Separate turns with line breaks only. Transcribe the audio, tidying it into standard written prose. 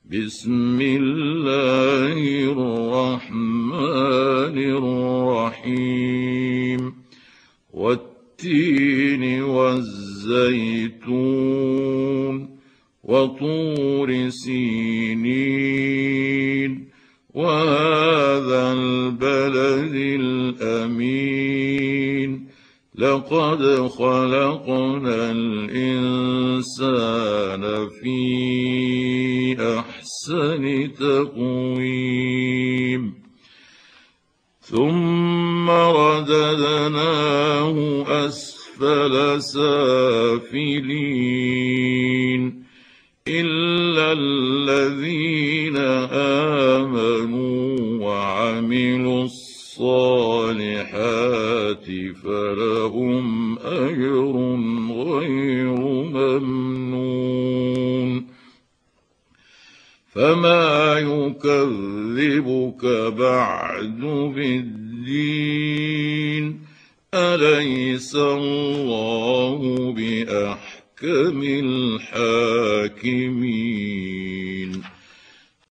بسم الله الرحمن الرحيم والتين والزيتون وطور سينين وهذا البلد الأمين لقد خلقنا الإنسان في أحسن تقويم ثم رددناه أسفل سافلين إلا الذين آمنوا وعملوا الصالحات فلهم أجر غير ممنون فما يكذبك بعد بالدين أليس الله بأحكم الحاكمين